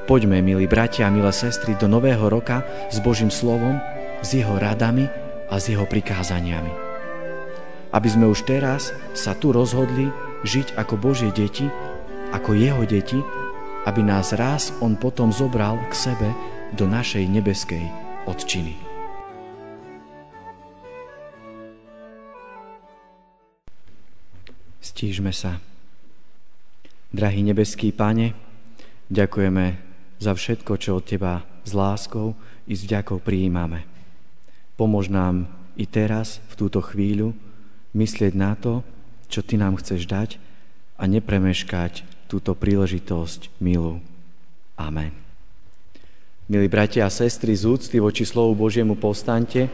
Poďme, milí bratia a milé sestry, do nového roka s Božím slovom, s jeho radami a s jeho prikázaniami. Aby sme už teraz sa tu rozhodli žiť ako Božie deti, ako jeho deti, aby nás raz on potom zobral k sebe do našej nebeskej otčiny. Stížme sa. Drahý nebeský Pane, ďakujeme za všetko, čo od Teba s láskou i s vďakou prijímame. Pomôž nám i teraz, v túto chvíľu, myslieť na to, čo Ty nám chceš dať a nepremeškať túto príležitosť milú. Amen. Milí bratia a sestry, z úcty voči slovu Božiemu povstaňte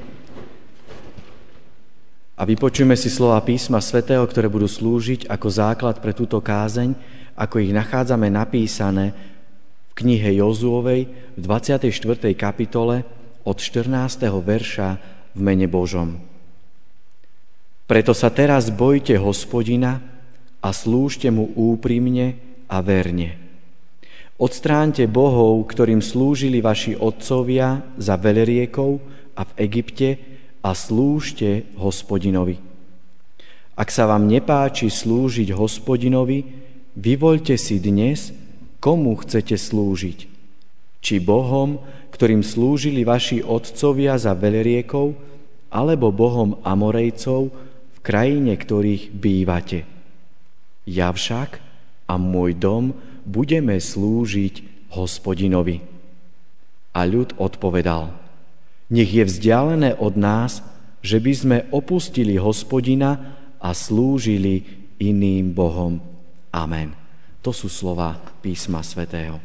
a vypočujme si slova písma svätého, ktoré budú slúžiť ako základ pre túto kázeň, ako ich nachádzame napísané v knihe Jozuovej v 24. kapitole od 14. verša v mene Božom. Preto sa teraz bojte Hospodina a slúžte mu úprimne a verne. Odstráňte bohov, ktorým slúžili vaši otcovia za veľriekov a v Egypte a slúžte Hospodinovi. Ak sa vám nepáči slúžiť Hospodinovi, vyvoľte si dnes, komu chcete slúžiť. Či bohom, ktorým slúžili vaši otcovia za veľriekov, alebo bohom Amorejcov v krajine, ktorých bývate. Ja však a môj dom budeme slúžiť Hospodinovi. A ľud odpovedal: Nech je vzdialené od nás, že by sme opustili Hospodina a slúžili iným bohom. Amen. To sú slova písma svätého.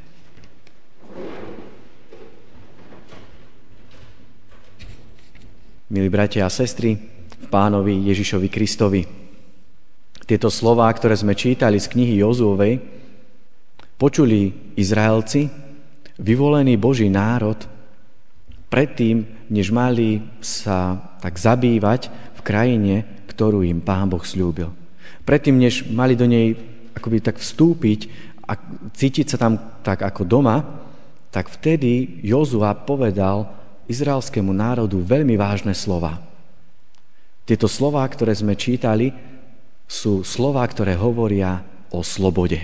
Milí bratia a sestry, v Pánovi Ježišovi Kristovi. Tieto slová, ktoré sme čítali z knihy Jozuovej, počuli Izraelci, vyvolený Boží národ, predtým, než mali sa tak zabývať v krajine, ktorú im Pán Boh sľúbil. Predtým, než mali do nej akoby tak vstúpiť a cítiť sa tam tak ako doma, tak vtedy Jozua povedal izraelskému národu veľmi vážne slova. Tieto slová, ktoré sme čítali, sú slová, ktoré hovoria o slobode.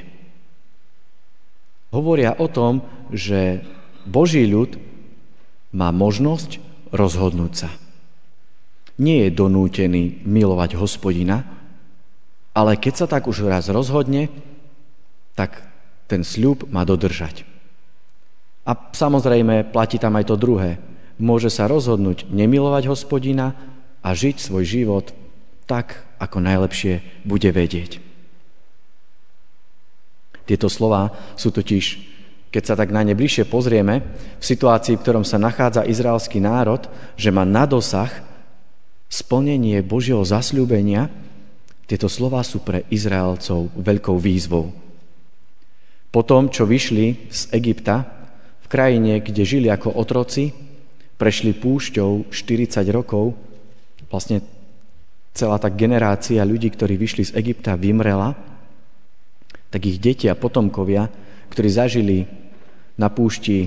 Hovoria o tom, že Boží ľud má možnosť rozhodnúť sa. Nie je donútený milovať Hospodina, ale keď sa tak už raz rozhodne, tak ten sľub má dodržať. A samozrejme platí tam aj to druhé. Môže sa rozhodnúť nemilovať Hospodina a žiť svoj život tak, ako najlepšie bude vedieť. Tieto slová sú totiž, keď sa tak na ne bližšie pozrieme, v situácii, v ktorom sa nachádza izraelský národ, že má na dosah splnenie Božieho zasľúbenia. Tieto slová sú pre Izraelcov veľkou výzvou. Po tom, čo vyšli z Egypta, v krajine, kde žili ako otroci, prešli púšťou 40 rokov, vlastne celá tá generácia ľudí, ktorí vyšli z Egypta, vymrela, tak ich deti a potomkovia, ktorí zažili na púšti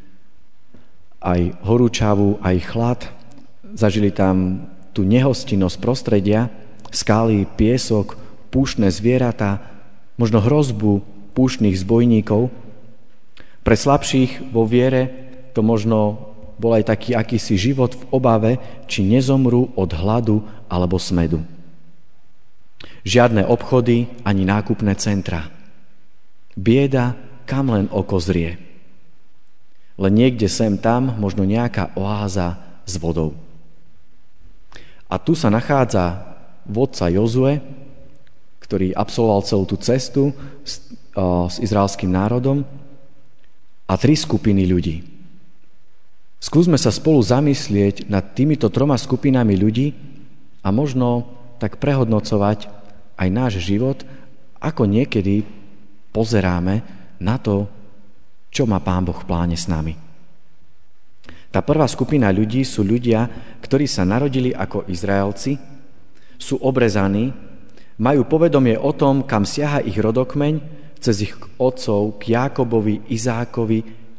aj horúčavu, aj chlad, zažili tam tú nehostinnosť prostredia, skály, piesok, púštne zvieratá, možno hrozbu púštnych zbojníkov. Pre slabších vo viere to možno bol aj taký akýsi život v obave, či nezomrú od hladu alebo smädu. Žiadne obchody ani nákupné centra. Bieda, kam len oko zrie. Len niekde sem tam možno nejaká oáza s vodou. A tu sa nachádza vodca Jozue, ktorý absolvoval celú tú cestu s izraelským národom, a 3 skupiny ľudí. Skúsme sa spolu zamyslieť nad týmito 3 skupinami ľudí a možno tak prehodnocovať aj náš život, ako niekedy pozeráme na to, čo má Pán Boh v pláne s nami. Tá prvá skupina ľudí sú ľudia, ktorí sa narodili ako Izraelci, sú obrezaní, majú povedomie o tom, kam siaha ich rodokmeň, cez ich otcov k Jákobovi, Izákovi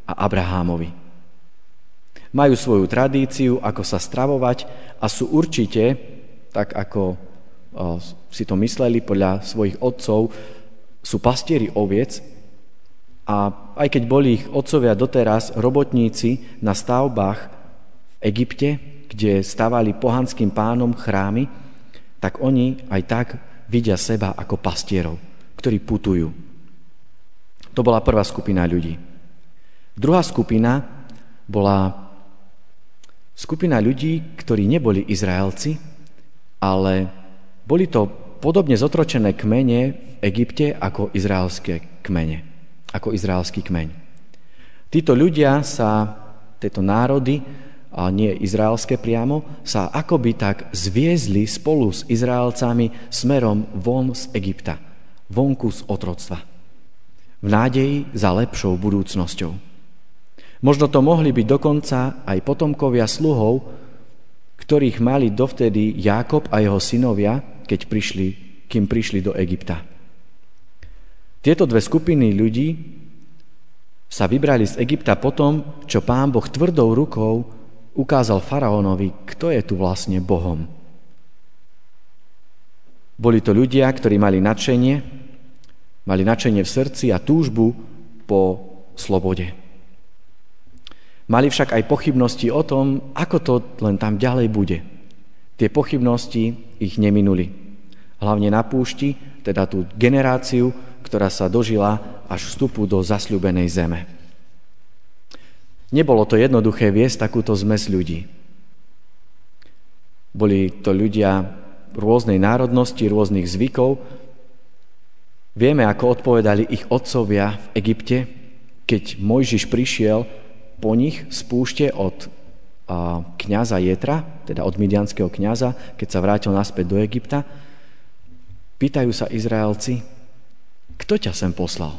a Abrahámovi. Majú svoju tradíciu, ako sa stravovať a sú určite, tak ako si to mysleli podľa svojich otcov, sú pastieri oviec a aj keď boli ich otcovia doteraz robotníci na stavbách v Egypte, kde stavali pohanským pánom chrámy, tak oni aj tak vidia seba ako pastierov, ktorí putujú. To bola prvá skupina ľudí. Druhá skupina bola skupina ľudí, ktorí neboli Izraelci, ale boli to podobne zotročené kmene v Egypte ako izraelské kmene, ako izraelský kmeň. Títo ľudia tieto národy, a nie izraelské priamo, sa akoby tak zviezli spolu s Izraelcami smerom von z Egypta, vonku z otroctva, v nádeji za lepšou budúcnosťou. Možno to mohli byť dokonca aj potomkovia sluhov, ktorých mali dovtedy Jákob a jeho synovia, kým prišli do Egypta. Tieto dve skupiny ľudí sa vybrali z Egypta potom, čo Pán Boh tvrdou rukou ukázal faraónovi, kto je tu vlastne Bohom. Boli to ľudia, ktorí mali nadšenie v srdci a túžbu po slobode. Mali však aj pochybnosti o tom, ako to len tam ďalej bude. Tie pochybnosti ich neminuli. Hlavne na púšti, teda tú generáciu, ktorá sa dožila až vstupu do zasľúbenej zeme. Nebolo to jednoduché viesť takúto zmes ľudí. Boli to ľudia rôznej národnosti, rôznych zvykov. Vieme, ako odpovedali ich otcovia v Egypte, keď Mojžiš prišiel po nich z púšte od kňaza Jetra, teda od midianského kňaza, keď sa vrátil naspäť do Egypta. Pýtajú sa Izraelci, kto ťa sem poslal?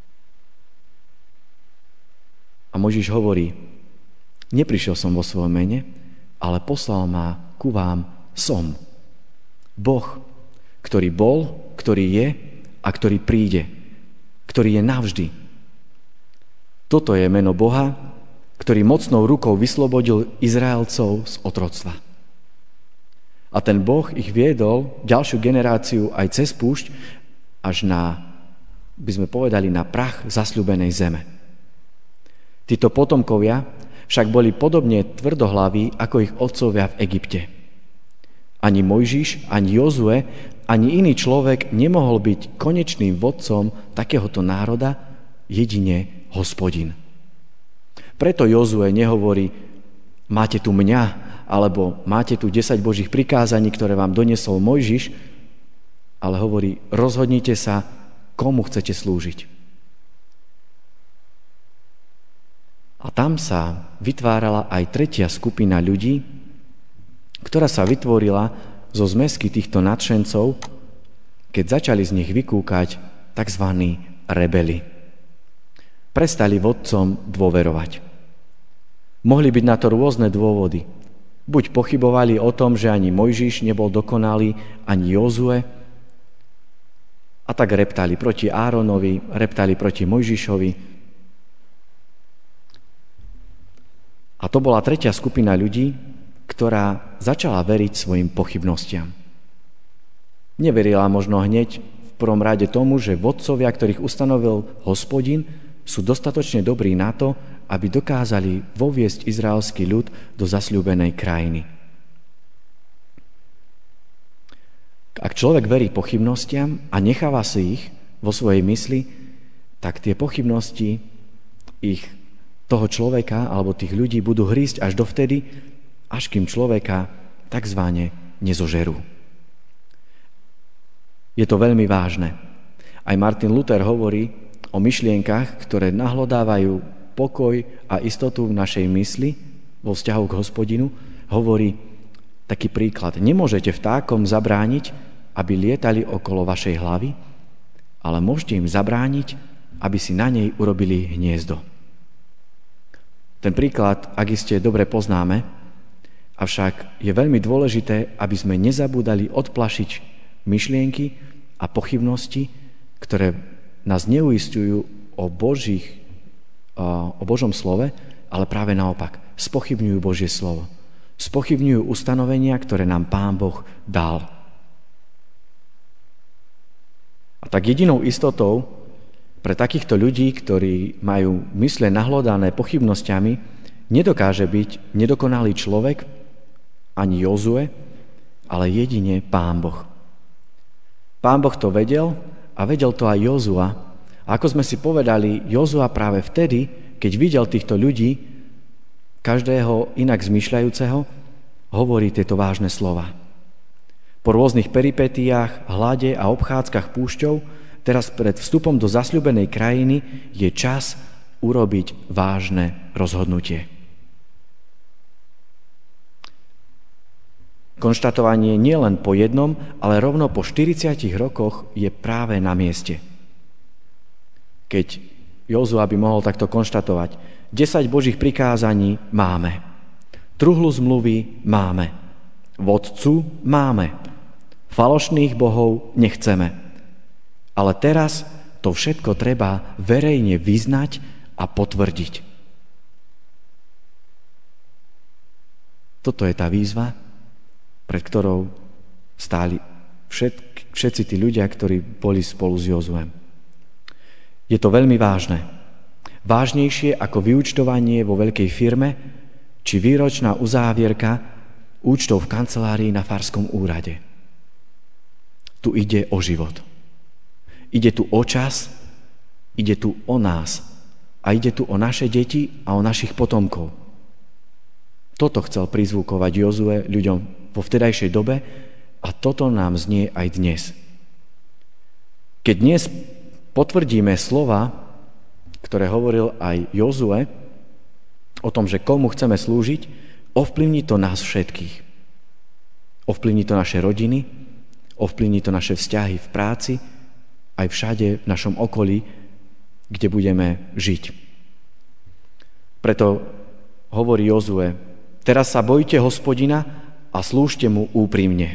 A Mojžiš hovorí, neprišiel som vo svojom mene, ale poslal ma ku vám som. Boh, ktorý bol, ktorý je a ktorý príde, ktorý je navždy. Toto je meno Boha, ktorý mocnou rukou vyslobodil Izraelcov z otroctva. A ten Boh ich viedol ďalšiu generáciu aj cez púšť až na, by sme povedali, na prach zasľúbenej zeme. Títo potomkovia však boli podobne tvrdohlaví ako ich otcovia v Egypte. Ani Mojžiš, ani Jozue, ani iný človek nemohol byť konečným vodcom takéhoto národa, jedine Hospodin. Preto Jozue nehovorí, máte tu mňa, alebo máte tu 10 Božích prikázaní, ktoré vám doniesol Mojžiš, ale hovorí, rozhodnite sa, komu chcete slúžiť. A tam sa vytvárala aj tretia skupina ľudí, ktorá sa vytvorila zo zmesky týchto nadšencov, keď začali z nich vykúkať tzv. Rebeli. Prestali vodcom dôverovať. Mohli byť na to rôzne dôvody. Buď pochybovali o tom, že ani Mojžiš nebol dokonalý, ani Jozue, a tak reptali proti Áronovi, reptali proti Mojžišovi. A to bola tretia skupina ľudí, ktorá začala veriť svojim pochybnostiam. Neverila možno hneď v prvom rade tomu, že vodcovia, ktorých ustanovil Hospodin, sú dostatočne dobrí na to, aby dokázali voviesť izraelský ľud do zasľúbenej krajiny. Ak človek verí pochybnostiam a necháva si ich vo svojej mysli, tak tie pochybnosti toho človeka alebo tých ľudí budú hrísť až dovtedy, až kým človeka takzvané nezožerú. Je to veľmi vážne. Aj Martin Luther hovorí o myšlienkach, ktoré nahlodávajú pokoj a istotu v našej mysli vo vzťahu k Hospodinu. Hovorí taký príklad. Nemôžete vtákom zabrániť, aby lietali okolo vašej hlavy, ale môžete im zabrániť, aby si na nej urobili hniezdo. Ten príklad, ak iste dobre poznáme, avšak je veľmi dôležité, aby sme nezabúdali odplašiť myšlienky a pochybnosti, ktoré nás neuisťujú o Božích o Božom slove, ale práve naopak. Spochybňujú Božie slovo. Spochybňujú ustanovenia, ktoré nám Pán Boh dal. A tak jedinou istotou pre takýchto ľudí, ktorí majú mysle nahlodané pochybnosťami, nedokáže byť nedokonalý človek ani Jozue, ale jedine Pán Boh. Pán Boh to vedel a vedel to aj Jozua. A ako sme si povedali, Jozua práve vtedy, keď videl týchto ľudí, každého inak zmýšľajúceho, hovorí tieto vážne slova. Po rôznych peripetiách, hlade a obchádzkach púšťou, teraz pred vstupom do zasľúbenej krajiny je čas urobiť vážne rozhodnutie. Konštatovanie nielen po jednom, ale rovno po 40 rokoch je práve na mieste. Keď Jozua by mohol takto konštatovať, 10 Božích prikázaní máme, truhlu zmluvy máme, vodcu máme, falošných bohov nechceme. Ale teraz to všetko treba verejne vyznať a potvrdiť. Toto je tá výzva, pred ktorou stáli všetci tí ľudia, ktorí boli spolu s Jozuem. Je to veľmi vážne. Vážnejšie ako vyúčtovanie vo veľkej firme či výročná uzávierka účtov v kancelárii na farskom úrade. Tu ide o život. Ide tu o čas, ide tu o nás a ide tu o naše deti a o našich potomkov. Toto chcel prizvukovať Jozue ľuďom vo vtedajšej dobe a toto nám znie aj dnes. Keď dnes potvrdíme slova, ktoré hovoril aj Jozue o tom, že komu chceme slúžiť, ovplyvní to nás všetkých. Ovplyvní to naše rodiny, ovplyvní to naše vzťahy v práci, aj všade v našom okolí, kde budeme žiť. Preto hovorí Jozue, teraz sa bojte Hospodina a slúžte mu úprimne.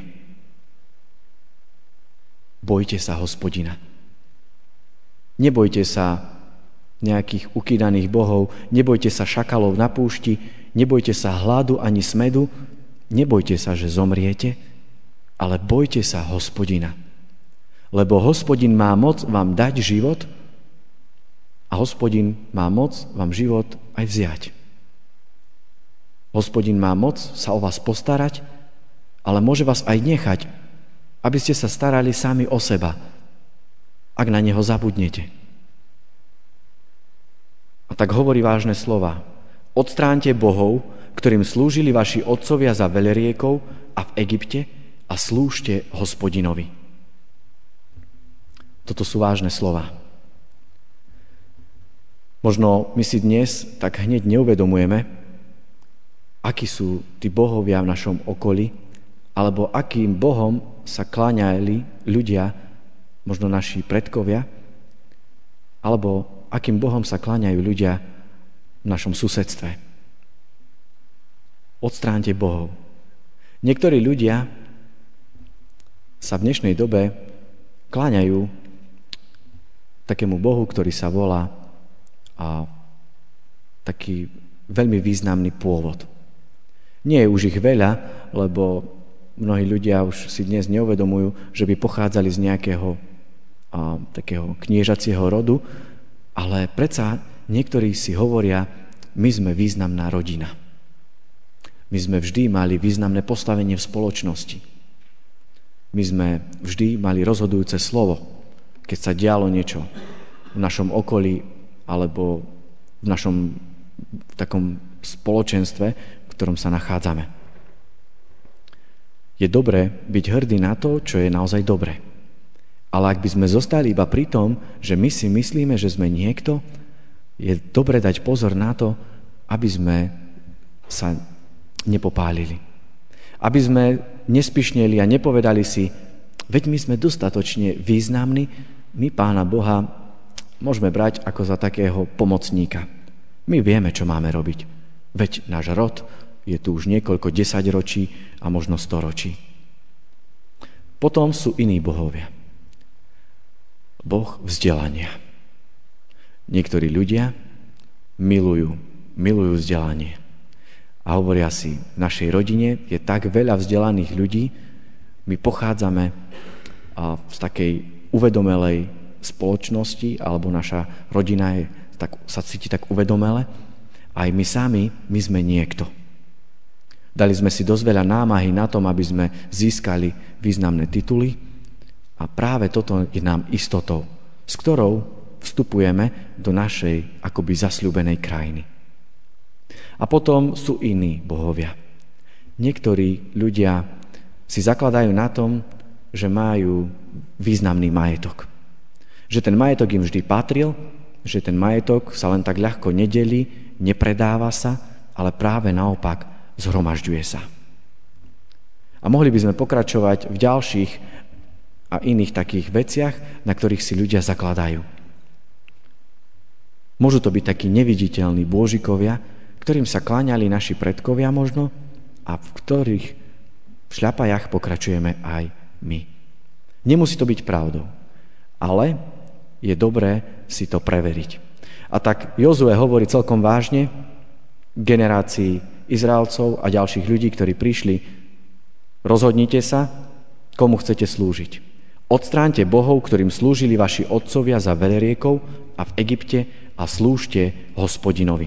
Bojte sa Hospodina. Nebojte sa nejakých ukýdaných bohov, nebojte sa šakalov na púšti, nebojte sa hladu ani smedu, nebojte sa, že zomriete, ale bojte sa Hospodina. Lebo Hospodin má moc vám dať život a Hospodin má moc vám život aj vziať. Hospodin má moc sa o vás postarať, ale môže vás aj nechať, aby ste sa starali sami o seba, ak na neho zabudnete. A tak hovorí vážne slova. Odstráňte bohov, ktorým slúžili vaši otcovia za veľriekov a v Egypte a slúžte Hospodinovi. Toto sú vážne slova. Možno my si dnes tak hneď neuvedomujeme, akí sú tí bohovia v našom okolí, alebo akým bohom sa kláňali ľudia, možno naši predkovia, alebo akým bohom sa kláňajú ľudia v našom susedstve. Odstráňte bohov. Niektorí ľudia sa v dnešnej dobe kláňajú takému bohu, ktorý sa volá taký veľmi významný pôvod. Nie je už ich veľa, lebo mnohí ľudia už si dnes neuvedomujú, že by pochádzali z nejakého takého kniežacieho rodu, ale predsa niektorí si hovoria, my sme významná rodina. My sme vždy mali významné postavenie v spoločnosti. My sme vždy mali rozhodujúce slovo, keď sa dialo niečo v našom okolí alebo v našom takom spoločenstve, v ktorom sa nachádzame. Je dobré byť hrdý na to, čo je naozaj dobré. Ale ak by sme zostali iba pri tom, že my si myslíme, že sme niekto, je dobre dať pozor na to, aby sme sa nepopálili. Aby sme nespišneli a nepovedali si, veď my sme dostatočne významní, my Pána Boha môžeme brať ako za takého pomocníka. My vieme, čo máme robiť. Veď náš rod je tu už niekoľko desaťročí a možno 100 ročí. Potom sú iní bohovia. Boh vzdelania. Niektorí ľudia milujú vzdelanie. A hovoria si, v našej rodine je tak veľa vzdelaných ľudí, my pochádzame z takej uvedomelej spoločnosti, alebo naša rodina sa cíti tak uvedomele, aj my sami, my sme niekto. Dali sme si dosť veľa námahy na tom, aby sme získali významné tituly a práve toto je nám istotou, s ktorou vstupujeme do našej akoby zasľúbenej krajiny. A potom sú iní bohovia. Niektorí ľudia si zakladajú na tom, že majú významný majetok. Že ten majetok im vždy patril, že ten majetok sa len tak ľahko nedelí, nepredáva sa, ale práve naopak zhromažďuje sa. A mohli by sme pokračovať v ďalších a iných takých veciach, na ktorých si ľudia zakladajú. Môžu to byť takí neviditeľní bôžikovia, ktorým sa kláňali naši predkovia možno a v ktorých šľapajach pokračujeme aj my. Nemusí to byť pravdou, ale je dobré si to preveriť. A tak Jozue hovorí celkom vážne generácii Izraelcov a ďalších ľudí, ktorí prišli: rozhodnite sa, komu chcete slúžiť. Odstráňte bohov, ktorým slúžili vaši otcovia za veľriekov a v Egypte, a slúžte Hospodinovi.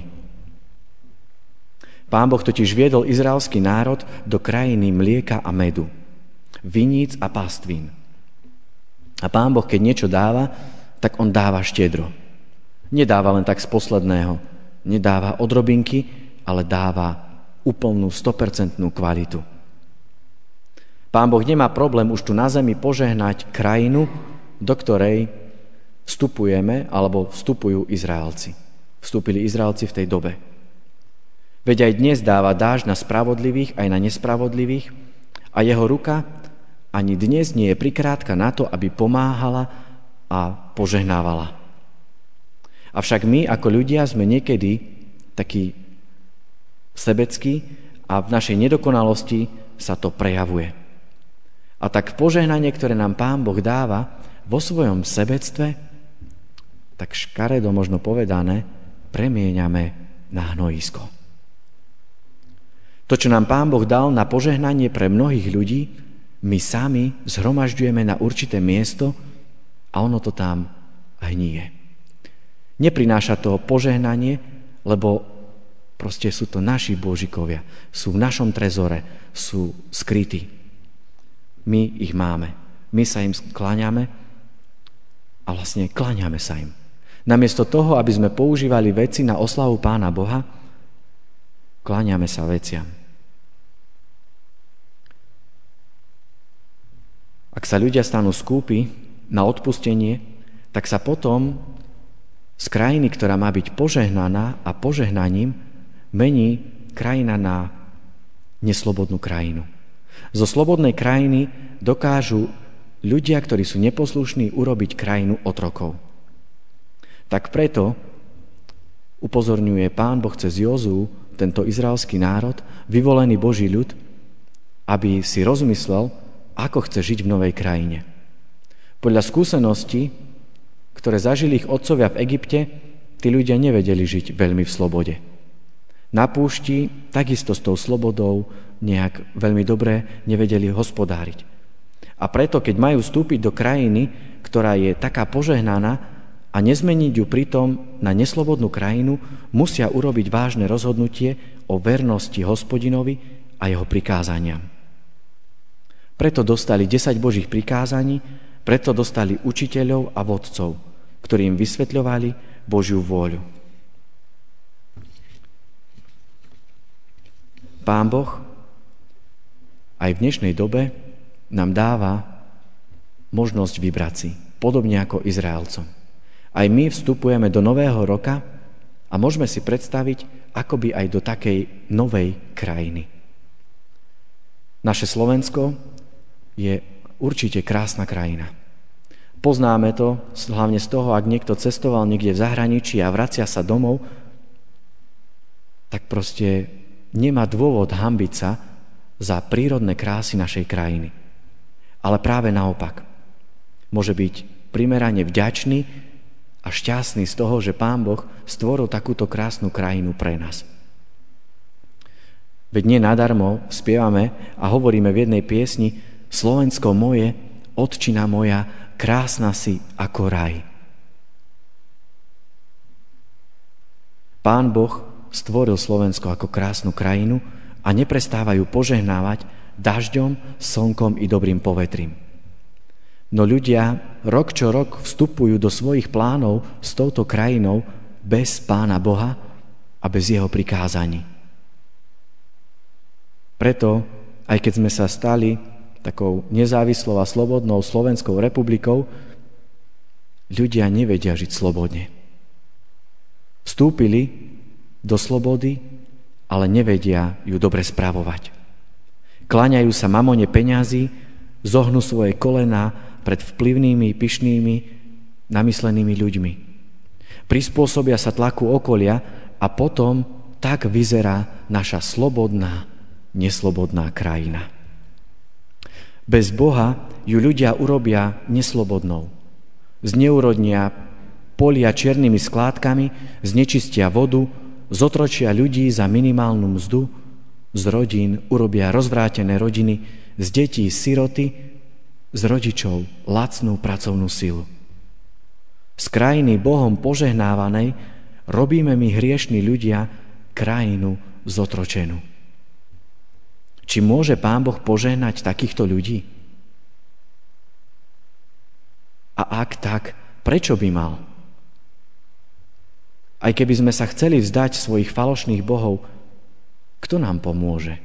Pán Boh totiž viedol izraelský národ do krajiny mlieka a medu, viníc a pastvín. A Pán Boh, keď niečo dáva, tak on dáva štedro. Nedáva len tak z posledného, nedáva odrobinky, ale dáva úplnú 100% kvalitu. Pán Boh nemá problém už tu na zemi požehnať krajinu, do ktorej vstupujeme, alebo vstupujú Izraelci. Vstúpili Izraelci v tej dobe. Veď aj dnes dáva dážď na spravodlivých aj na nespravodlivých a jeho ruka ani dnes nie je prikrátka na to, aby pomáhala a požehnávala. Avšak my ako ľudia sme niekedy takí sebeckí a v našej nedokonalosti sa to prejavuje. A tak požehnanie, ktoré nám Pán Boh dáva vo svojom sebectve, tak škaredo možno povedané, premieňame na hnojisko. To, čo nám Pán Boh dal na požehnanie pre mnohých ľudí, my sami zhromažďujeme na určité miesto a ono to tam hníje. Neprináša to požehnanie, lebo proste sú to naši božikovia, sú v našom trezore, sú skrytí. My ich máme, my sa im kláňame a vlastne kláňame sa im. Namiesto toho, aby sme používali veci na oslavu Pána Boha, kláňame sa veciam. Ak sa ľudia stanú skúpi na odpustenie, tak sa potom z krajiny, ktorá má byť požehnaná a požehnaním, mení krajina na neslobodnú krajinu. Zo slobodnej krajiny dokážu ľudia, ktorí sú neposlušní, urobiť krajinu otrokov. Tak preto upozorňuje Pán Boh cez Jozú tento izraelský národ, vyvolený Boží ľud, aby si rozmyslel, ako chce žiť v novej krajine. Podľa skúseností, ktoré zažili ich otcovia v Egypte, tí ľudia nevedeli žiť veľmi v slobode. Na púšti takisto s tou slobodou nejak veľmi dobre nevedeli hospodáriť. A preto, keď majú vstúpiť do krajiny, ktorá je taká požehnaná, a nezmeniť ju pritom na neslobodnú krajinu, musia urobiť vážne rozhodnutie o vernosti Hospodinovi a jeho prikázaniam. Preto dostali 10 Božích prikázaní, preto dostali učiteľov a vodcov, ktorí im vysvetľovali Božiu vôľu. Pán Boh aj v dnešnej dobe nám dáva možnosť vybrať si, podobne ako Izraelcom. Aj my vstupujeme do nového roka a môžeme si predstaviť, akoby aj do takej novej krajiny. Naše Slovensko je určite krásna krajina. Poznáme to hlavne z toho, ak niekto cestoval niekde v zahraničí a vracia sa domov, tak proste nemá dôvod hanbiť sa za prírodné krásy našej krajiny. Ale práve naopak. Môže byť primerane vďačný a a šťastní z toho, že Pán Boh stvoril takúto krásnu krajinu pre nás. Veď nie nadarmo spievame a hovoríme v jednej piesni: Slovensko moje, otčina moja, krásna si ako raj. Pán Boh stvoril Slovensko ako krásnu krajinu a neprestávajú požehnávať dažďom, slnkom i dobrým povetrím. No ľudia rok čo rok vstupujú do svojich plánov s touto krajinou bez Pána Boha a bez jeho prikázaní. Preto, aj keď sme sa stali takou nezávislou a slobodnou Slovenskou republikou, ľudia nevedia žiť slobodne. Vstúpili do slobody, ale nevedia ju dobre spravovať. Kláňajú sa mamone peňazí, zohnú svoje kolená pred vplyvnými, pyšnými, namyslenými ľuďmi. Prispôsobia sa tlaku okolia a potom tak vyzerá naša slobodná, neslobodná krajina. Bez Boha ju ľudia urobia neslobodnou. Zneurodnia polia čiernymi skládkami, znečistia vodu, zotročia ľudí za minimálnu mzdu, z rodín urobia rozvrátené rodiny, z detí siroty, z rodičov lacnú pracovnú silu. Z krajiny Bohom požehnávanej robíme my hriešni ľudia krajinu zotročenú. Či môže Pán Boh požehnať takýchto ľudí? A ak tak, prečo by mal? Aj keby sme sa chceli vzdať svojich falošných bohov, kto nám pomôže?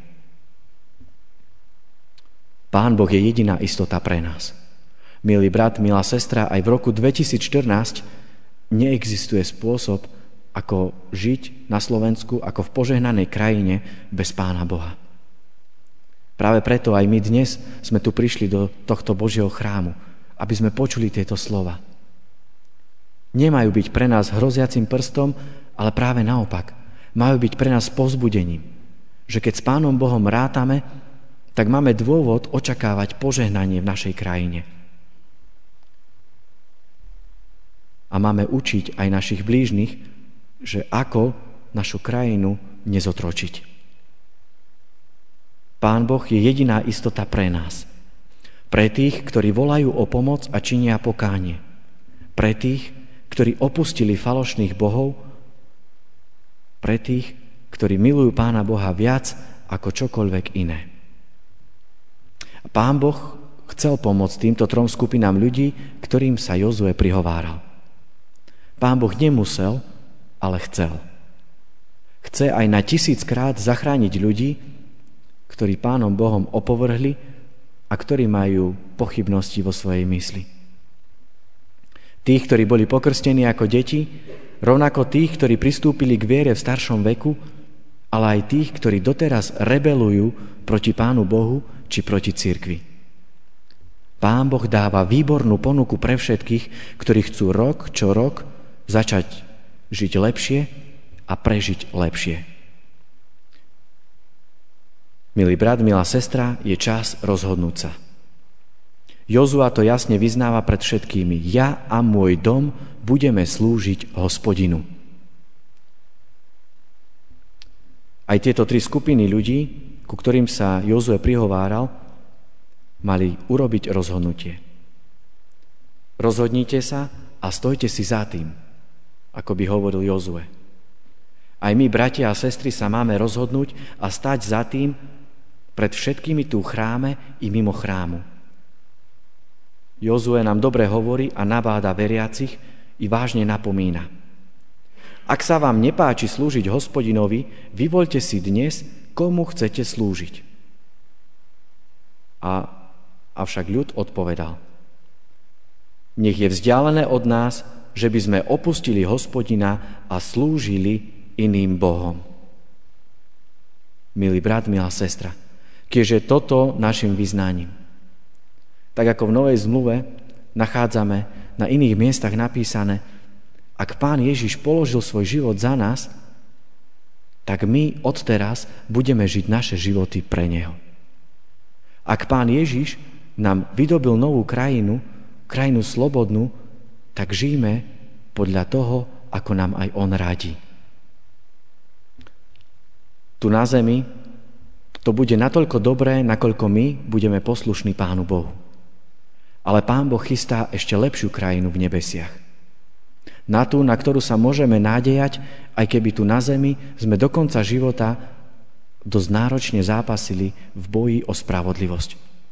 Pán Boh je jediná istota pre nás. Milý brat, milá sestra, aj v roku 2014 neexistuje spôsob, ako žiť na Slovensku, ako v požehnanej krajine bez Pána Boha. Práve preto aj my dnes sme tu prišli do tohto Božieho chrámu, aby sme počuli tieto slova. Nemajú byť pre nás hroziacim prstom, ale práve naopak. Majú byť pre nás povzbudením, že keď s Pánom Bohom rátame, tak máme dôvod očakávať požehnanie v našej krajine. A máme učiť aj našich blížnych, že ako našu krajinu nezotročiť. Pán Boh je jediná istota pre nás. Pre tých, ktorí volajú o pomoc a činia pokánie. Pre tých, ktorí opustili falošných bohov. Pre tých, ktorí milujú Pána Boha viac ako čokoľvek iné. Pán Boh chcel pomôcť týmto trom skupinám ľudí, ktorým sa Jozue prihováral. Pán Boh nemusel, ale chcel. Chce aj na 1000-krát zachrániť ľudí, ktorí Pánom Bohom opovrhli a ktorí majú pochybnosti vo svojej mysli. Tých, ktorí boli pokrstení ako deti, rovnako tých, ktorí pristúpili k viere v staršom veku, ale aj tých, ktorí doteraz rebelujú proti Pánu Bohu či proti cirkvi. Pán Boh dáva výbornú ponuku pre všetkých, ktorí chcú rok čo rok začať žiť lepšie a prežiť lepšie. Milý brat, milá sestra, je čas rozhodnúť sa. Jozua to jasne vyznáva pred všetkými. Ja a môj dom budeme slúžiť Hospodinu. Aj tieto tri skupiny ľudí, ku ktorým sa Jozue prihováral, mali urobiť rozhodnutie. Rozhodnite sa a stojte si za tým, ako by hovoril Jozue. Aj my, bratia a sestry, sa máme rozhodnúť a stať za tým pred všetkými tu v chráme i mimo chrámu. Jozue nám dobre hovorí a nabáda veriacich i vážne napomína. Ak sa vám nepáči slúžiť Hospodinovi, vyvoľte si dnes, komu chcete slúžiť. Avšak ľud odpovedal. Nech je vzdialené od nás, že by sme opustili Hospodina a slúžili iným bohom. Milý brat, milá sestra, keďže toto našim vyznaním. Tak ako v Novej zmluve nachádzame na iných miestach napísané, ak Pán Ježiš položil svoj život za nás, tak my odteraz budeme žiť naše životy pre Neho. Ak Pán Ježiš nám vydobil novú krajinu, krajinu slobodnú, tak žijme podľa toho, ako nám aj on radí. Tu na zemi to bude natoľko dobré, nakoľko my budeme poslušní Pánu Bohu. Ale Pán Boh chystá ešte lepšiu krajinu v nebesiach. Na tú, na ktorú sa môžeme nádejať, aj keby tu na zemi sme do konca života dosť náročne zápasili v boji o spravodlivosť.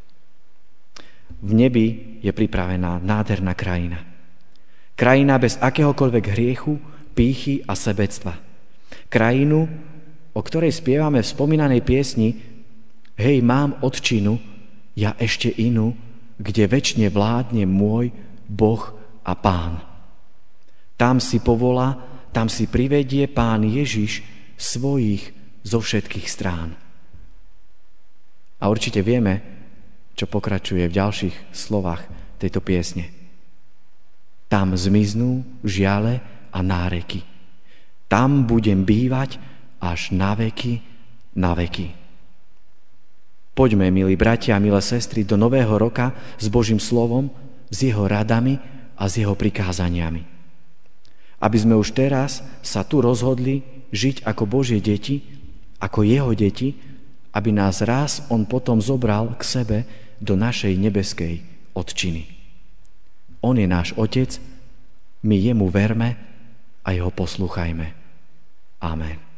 V nebi je pripravená nádherná krajina. Krajina bez akéhokoľvek hriechu, pýchy a sebectva. Krajinu, o ktorej spievame v spomínanej piesni Hej, mám otčinu, ja ešte inú, kde večne vládne môj Boh a Pán. Tam si povolá, tam si privedie Pán Ježiš svojich zo všetkých strán. A určite vieme, čo pokračuje v ďalších slovách tejto piesne. Tam zmiznú žiale a náreky. Tam budem bývať až na veky, na veky. Poďme, milí bratia a milé sestry, do nového roka s Božím slovom, s jeho radami a s jeho prikázaniami. Aby sme už teraz sa tu rozhodli žiť ako Božie deti, ako jeho deti, aby nás raz on potom zobral k sebe do našej nebeskej otčiny. On je náš Otec, my jemu verme a jeho poslúchajme. Amen.